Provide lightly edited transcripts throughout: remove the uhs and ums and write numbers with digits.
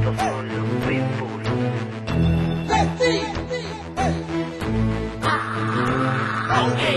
Estos son los Pitbull. Ey,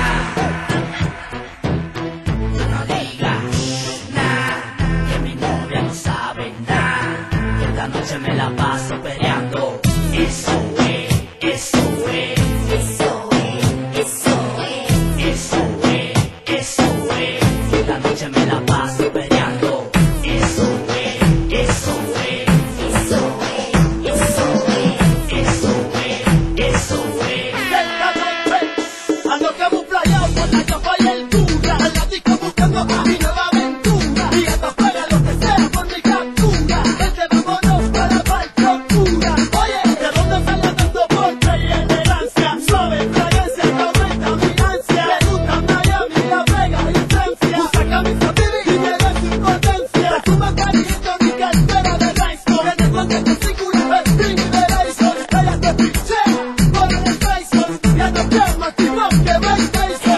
tú no digas nada, que mi novia no sabe nada, que esta noche me la paso peleando. Eso es, eso es, eso es, eso es, eso es, eso es, que esta noche me la paso peleando. Eso es, eso es, eso es, eso es, eso es, eso es. Ando camuflajeado por la capa y el cura, en la disco buscando mi nueva aventura, y hasta fuera lo que sea por mi captura. Vente, vámonos para Valprocura. Oye, ¿de dónde sale tanto porte y elegancia? Suave fragancia que aumenta mi ansia. Me gusta Miami, La Vega y Francia. Usa camisa Billy y me da su impotencia. Resumen caliente mi cartera de Rhinestone. En el guante de figura, Spring y de Razor. Ella te pichea por el Tyson. Ya no llama, tipo que Mike Tyson.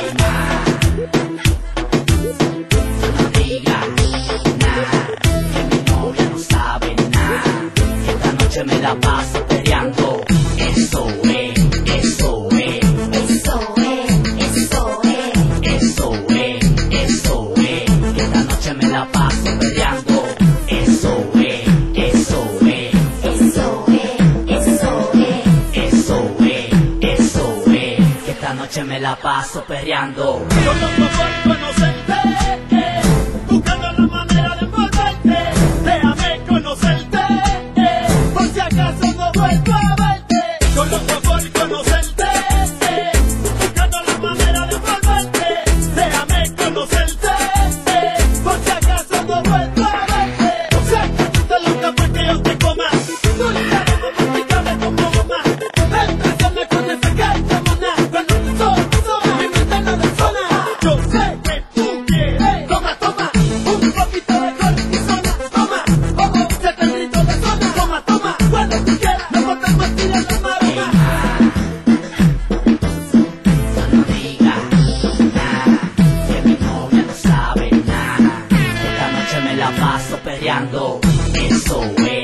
No digas nada, que mi novia no sabe nada, que esta noche me la paso peleando. Eso es, eso es, eso es, eso es, eso es, eso es, que esta noche me la paso peleando. Eso es, eso es, eso es, eso es, eso es, eso es, que esta noche me la paso perreando. Yo loco por conocerte, buscando la manera de envolverte. Déjame conocerte, por si acaso no vuelvo a verte. Yo loco por conocerte, buscando la manera de envolverte. Déjame conocerte, por si acaso no vuelvo a verte. O sea, que tú te loca porque yo te coma. Tú le sabes masticable como mamá. Entrásame con esa carta, maná. Cuando te soy, mi mente no resona. Yo sé que tú quieres. Toma, toma, un poquito de cortisona. Toma, ojo, se te grito de zona. Toma, toma, cuando tú quieras. No botas pastillas en la maroma. No digas nada, que mi novia no sabe nada, esta noche me la paso peleando. Eso es.